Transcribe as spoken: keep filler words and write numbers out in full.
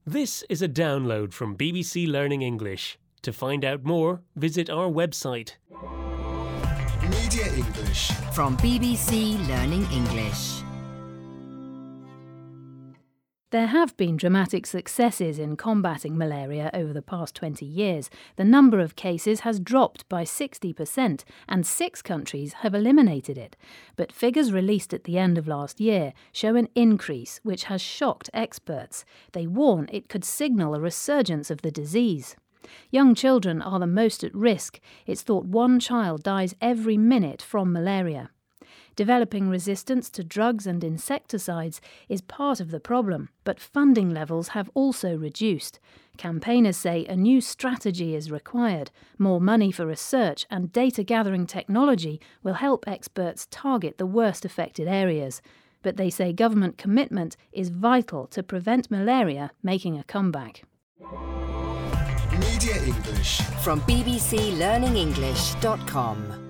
This is a download from B B C Learning English. To find out more, visit our website. Media English from B B C Learning English. There have been dramatic successes in combating malaria over the past twenty years. The number of cases has dropped by sixty percent, and six countries have eliminated it. But figures released at the end of last year show an increase, which has shocked experts. They warn it could signal a resurgence of the disease. Young children are the most at risk. It's thought one child dies every minute from malaria. Developing resistance to drugs and insecticides is part of the problem, but funding levels have also reduced. Campaigners say a new strategy is required. More money for research and data-gathering technology will help experts target the worst affected areas. But they say government commitment is vital to prevent malaria making a comeback. Media English from b b c learning english dot com.